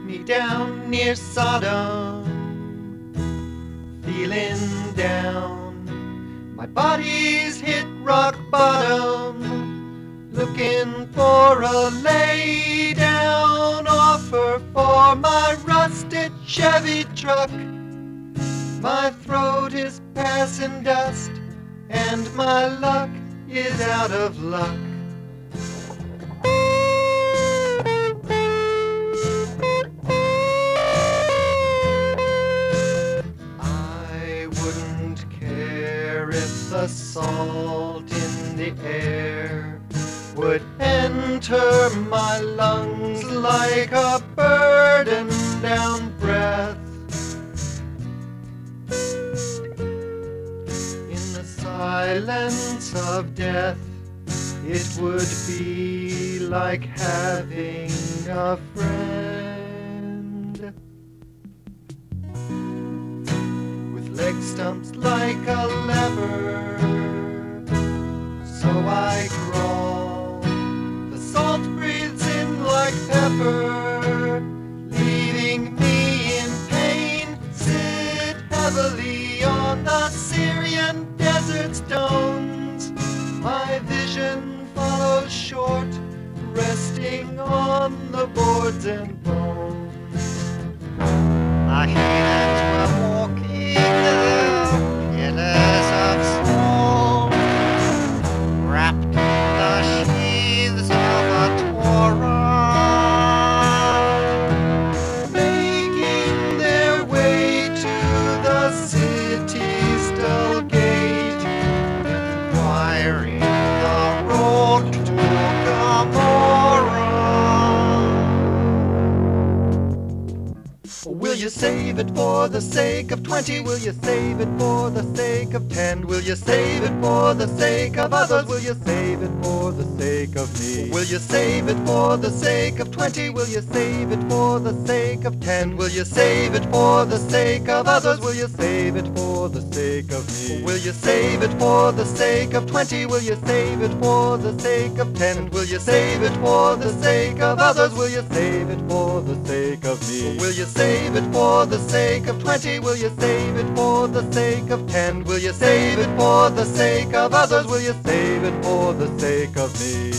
me down near Sodom, feeling down. My body's hit rock bottom, looking for a lay down offer for my rusted Chevy truck. My throat is passing dust, and my luck is out of luck. I wouldn't care if the salt in the air would enter my lungs like a burden down breath. In the silence of death, it would be like having a friend. With leg stumps like a lever, so I crawl. The salt breathes in like pepper, leaving me in pain. Sit heavily on the Syrian desert stones. My vision follows short, resting on the boards and bones. The heathens were walking the pillars of stone, wrapped in the sheaths of a Torah, Making their way to the city's dull gate, wiring the road to Gomorrah. Will you save it for the sake of 20? Will you save it for the sake of 10? Will you save it for the sake of others? Will you save it for the sake of me? Will you save it for the sake of 20? Will you save it for the sake of 10? Will you save it for the sake of others? Will you save it for the sake of me? Will you save it for the sake of 20? Will you save it for the sake of 10? Will you save it for the sake of others? Will you save it for the sake of me? Will you save it for the sake of 20? Will you save it for the sake of 10? Will you save it for the sake of others? Will you save it for the sake of me?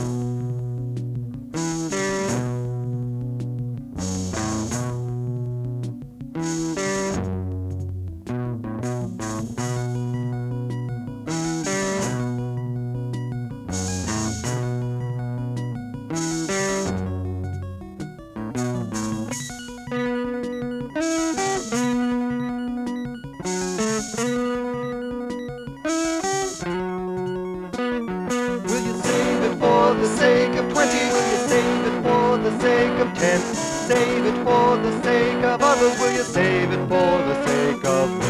Will you save it for the sake of 20? Will you save it for the sake of 10? Save it for the sake of others? Will you save it for the sake of me?